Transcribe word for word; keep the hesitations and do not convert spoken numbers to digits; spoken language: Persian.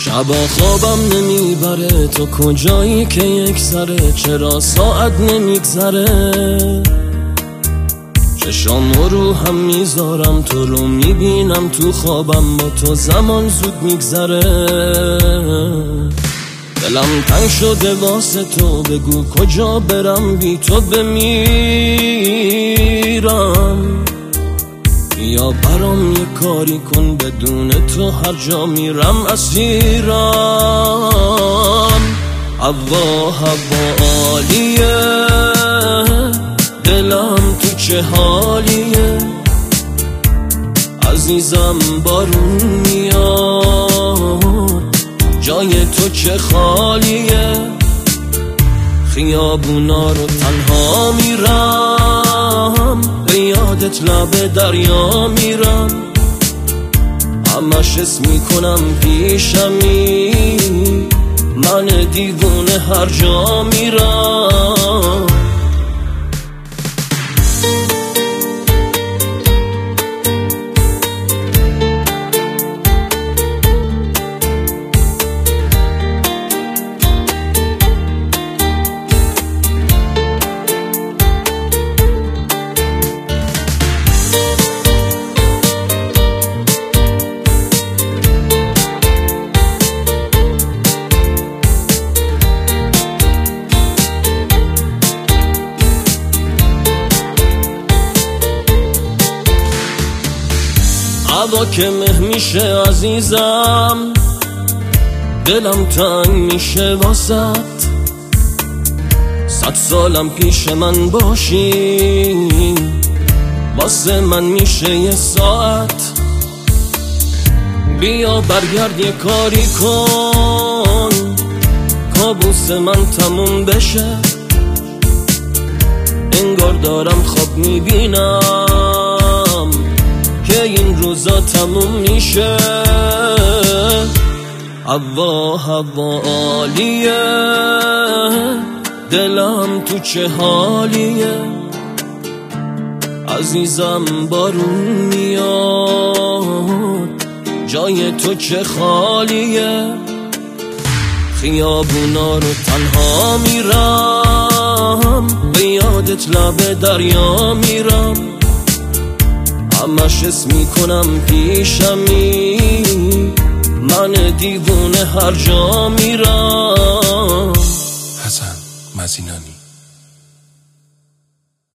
شبا خوابم نمیبره، تو کجایی که یک ذره؟ چرا ساعت نمیگذره؟ چشام رو هم میذارم، تو رو میبینم تو خوابم، با تو زمان زود میگذره. دلم تنگ شده واسه تو، بگو کجا برم بی تو بمیرم. یا برام یه کاری کن، بدون تو هر جا میرم اسیرم. هوا هوا عالیه، دلم تو چه حالیه؟ عزیزم بارون میاد، جای تو چه خالیه؟ خیابونا رو تنها میرم، به یادت لب دریا میرم. همش حس میکنم پیشمی، من دیوونه هر جا میرم. هوا که مه میشه عزیزم، دلم تنگ میشه واسط. صد سالم پیش من باشی، واسه من میشه یه ساعت. بیا برگرد یه کاری کن، کابوس من تموم بشه. انگار دارم خواب میبینم که این روزا تموم میشه. هوا هوا عالیه، دلم تو چه حالیه؟ عزیزم بارون میاد، جای تو چه خالیه؟ خیابونا رو تنها میرم، به یادت لب دریا میرم. همش حس میکنم پیشمی، من دیوونه هر جا میرم. حسن مزینانی.